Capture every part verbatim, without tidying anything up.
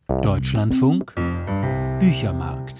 Deutschlandfunk Büchermarkt.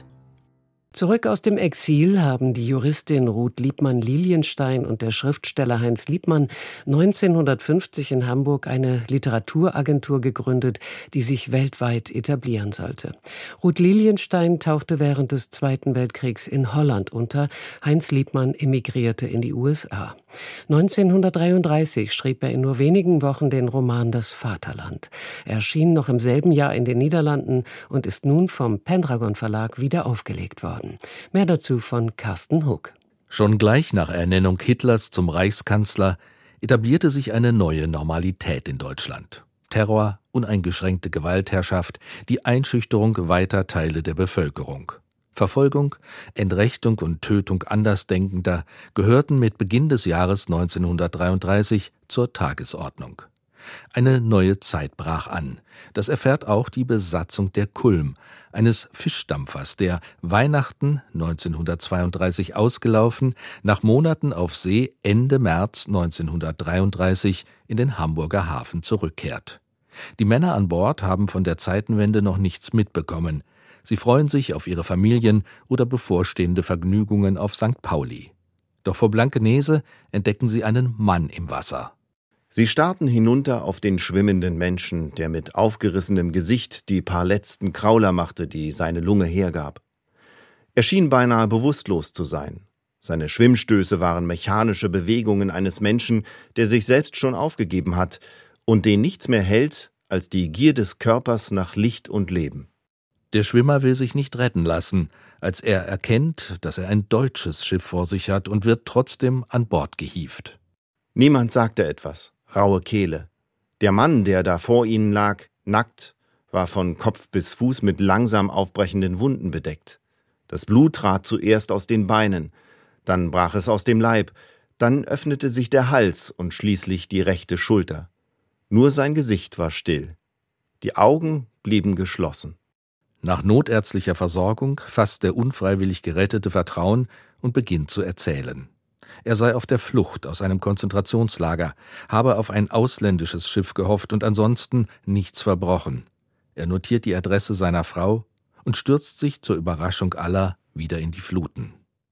Zurück aus dem Exil haben die Juristin Ruth Liebmann-Lilienstein und der Schriftsteller Heinz Liebmann neunzehnhundertfünfzig in Hamburg eine Literaturagentur gegründet, die sich weltweit etablieren sollte. Ruth Lilienstein tauchte während des Zweiten Weltkriegs in Holland unter. Heinz Liebmann emigrierte in die U S A. neunzehnhundertdreiunddreißig schrieb er in nur wenigen Wochen den Roman Das Vaterland. Er erschien noch im selben Jahr in den Niederlanden und ist nun vom Pendragon Verlag wieder aufgelegt worden. Mehr dazu von Carsten Huck. Schon gleich nach Ernennung Hitlers zum Reichskanzler etablierte sich eine neue Normalität in Deutschland. Terror, uneingeschränkte Gewaltherrschaft, die Einschüchterung weiter Teile der Bevölkerung. Verfolgung, Entrechtung und Tötung Andersdenkender gehörten mit Beginn des Jahres neunzehnhundertdreiunddreißig zur Tagesordnung. Eine neue Zeit brach an. Das erfährt auch die Besatzung der Kulm, eines Fischdampfers, der Weihnachten neunzehnhundertzweiunddreißig ausgelaufen, nach Monaten auf See Ende März neunzehnhundertdreiunddreißig in den Hamburger Hafen zurückkehrt. Die Männer an Bord haben von der Zeitenwende noch nichts mitbekommen. Sie freuen sich auf ihre Familien oder bevorstehende Vergnügungen auf Sankt Pauli. Doch vor Blankenese entdecken sie einen Mann im Wasser. Sie starrten hinunter auf den schwimmenden Menschen, der mit aufgerissenem Gesicht die paar letzten Krauler machte, die seine Lunge hergab. Er schien beinahe bewusstlos zu sein. Seine Schwimmstöße waren mechanische Bewegungen eines Menschen, der sich selbst schon aufgegeben hat und den nichts mehr hält als die Gier des Körpers nach Licht und Leben. Der Schwimmer will sich nicht retten lassen, als er erkennt, dass er ein deutsches Schiff vor sich hat und wird trotzdem an Bord gehievt. Niemand sagte etwas. Raue Kehle. Der Mann, der da vor ihnen lag, nackt, war von Kopf bis Fuß mit langsam aufbrechenden Wunden bedeckt. Das Blut trat zuerst aus den Beinen, dann brach es aus dem Leib, dann öffnete sich der Hals und schließlich die rechte Schulter. Nur sein Gesicht war still. Die Augen blieben geschlossen. Nach notärztlicher Versorgung fasst der unfreiwillig Gerettete Vertrauen und beginnt zu erzählen. Er sei auf der Flucht aus einem Konzentrationslager, habe auf ein ausländisches Schiff gehofft und ansonsten nichts verbrochen. Er notiert die Adresse seiner Frau und stürzt sich zur Überraschung aller wieder in die Fluten.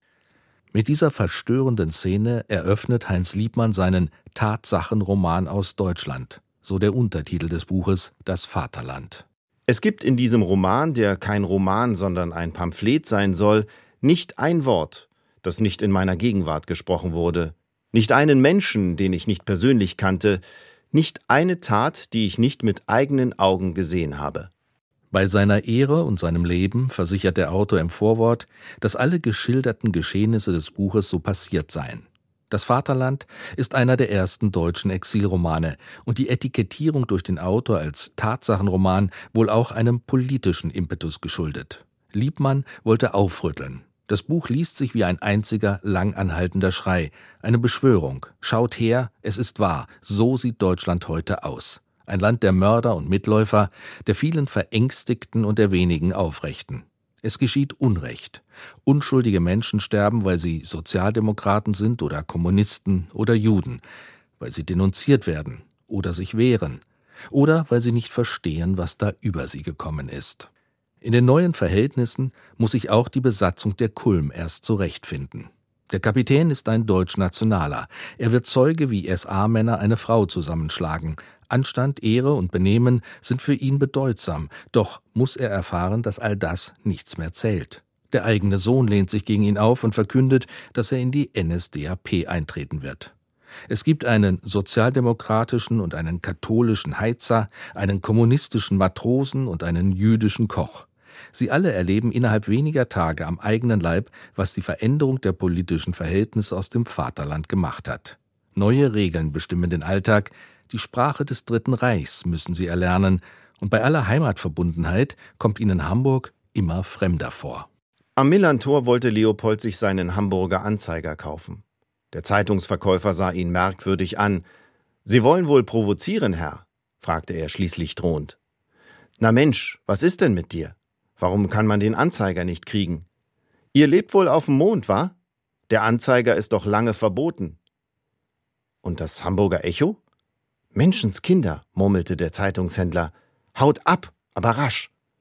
Mit dieser verstörenden Szene eröffnet Heinz Liebmann seinen Tatsachenroman aus Deutschland, so der Untertitel des Buches Das Vaterland. Es gibt in diesem Roman, der kein Roman, sondern ein Pamphlet sein soll, nicht ein Wort, das nicht in meiner Gegenwart gesprochen wurde, nicht einen Menschen, den ich nicht persönlich kannte, nicht eine Tat, die ich nicht mit eigenen Augen gesehen habe. Bei seiner Ehre und seinem Leben versichert der Autor im Vorwort, dass alle geschilderten Geschehnisse des Buches so passiert seien. Das Vaterland ist einer der ersten deutschen Exilromane und die Etikettierung durch den Autor als Tatsachenroman wohl auch einem politischen Impetus geschuldet. Liebmann wollte aufrütteln. Das Buch liest sich wie ein einziger, lang anhaltender Schrei, eine Beschwörung. Schaut her, es ist wahr, so sieht Deutschland heute aus. Ein Land der Mörder und Mitläufer, der vielen Verängstigten und der wenigen Aufrechten. Es geschieht Unrecht. Unschuldige Menschen sterben, weil sie Sozialdemokraten sind oder Kommunisten oder Juden, weil sie denunziert werden oder sich wehren oder weil sie nicht verstehen, was da über sie gekommen ist. In den neuen Verhältnissen muss sich auch die Besatzung der Kulm erst zurechtfinden. Der Kapitän ist ein Deutschnationaler. Er wird Zeuge, wie S A-Männer eine Frau zusammenschlagen. Anstand, Ehre und Benehmen sind für ihn bedeutsam. Doch muss er erfahren, dass all das nichts mehr zählt. Der eigene Sohn lehnt sich gegen ihn auf und verkündet, dass er in die N S D A P eintreten wird. Es gibt einen sozialdemokratischen und einen katholischen Heizer, einen kommunistischen Matrosen und einen jüdischen Koch. Sie alle erleben innerhalb weniger Tage am eigenen Leib, was die Veränderung der politischen Verhältnisse aus dem Vaterland gemacht hat. Neue Regeln bestimmen den Alltag, die Sprache des Dritten Reichs müssen sie erlernen, und bei aller Heimatverbundenheit kommt ihnen Hamburg immer fremder vor. Am Millantor wollte Leopold sich seinen Hamburger Anzeiger kaufen. Der Zeitungsverkäufer sah ihn merkwürdig an. »Sie wollen wohl provozieren, Herr?« fragte er schließlich drohend. »Na Mensch, was ist denn mit dir? Warum kann man den Anzeiger nicht kriegen? Ihr lebt wohl auf dem Mond, wa? Der Anzeiger ist doch lange verboten.« »Und das Hamburger Echo?« »Menschenskinder«, murmelte der Zeitungshändler. »Haut ab, aber rasch.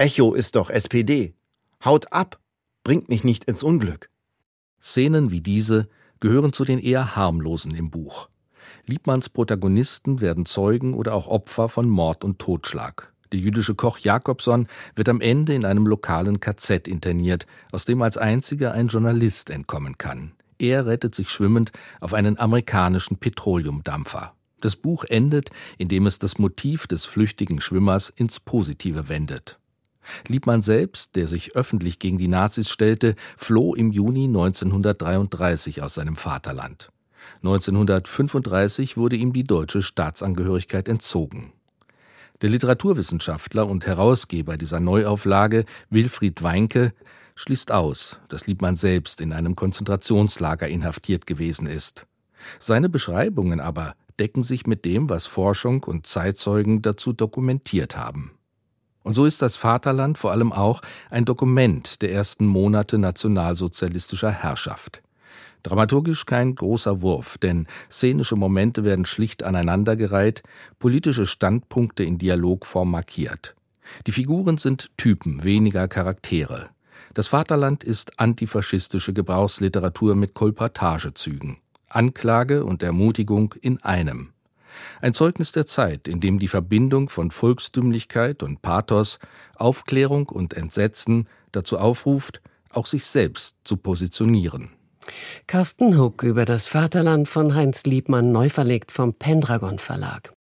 Echo ist doch S P D. Haut ab, bringt mich nicht ins Unglück. Szenen wie diese gehören zu den eher harmlosen im Buch. Liebmanns Protagonisten werden Zeugen oder auch Opfer von Mord und Totschlag. Der jüdische Koch Jakobson wird am Ende in einem lokalen K Z interniert, aus dem als einziger ein Journalist entkommen kann. Er rettet sich schwimmend auf einen amerikanischen Petroleumdampfer. Das Buch endet, indem es das Motiv des flüchtigen Schwimmers ins Positive wendet. Liebmann selbst, der sich öffentlich gegen die Nazis stellte, floh im Juni neunzehnhundertdreiunddreißig aus seinem Vaterland. neunzehnhundertfünfunddreißig wurde ihm die deutsche Staatsangehörigkeit entzogen. Der Literaturwissenschaftler und Herausgeber dieser Neuauflage, Wilfried Weinke, schließt aus, dass Liebmann selbst in einem Konzentrationslager inhaftiert gewesen ist. Seine Beschreibungen aber decken sich mit dem, was Forschung und Zeitzeugen dazu dokumentiert haben. Und so ist das Vaterland vor allem auch ein Dokument der ersten Monate nationalsozialistischer Herrschaft. Dramaturgisch kein großer Wurf, denn szenische Momente werden schlicht aneinandergereiht, politische Standpunkte in Dialogform markiert. Die Figuren sind Typen, weniger Charaktere. Das Vaterland ist antifaschistische Gebrauchsliteratur mit Kolportagezügen. Anklage und Ermutigung in einem. Ein Zeugnis der Zeit, in dem die Verbindung von Volkstümlichkeit und Pathos, Aufklärung und Entsetzen dazu aufruft, auch sich selbst zu positionieren. Carsten Huck über das Vaterland von Heinz Liebmann, neu verlegt vom Pendragon Verlag.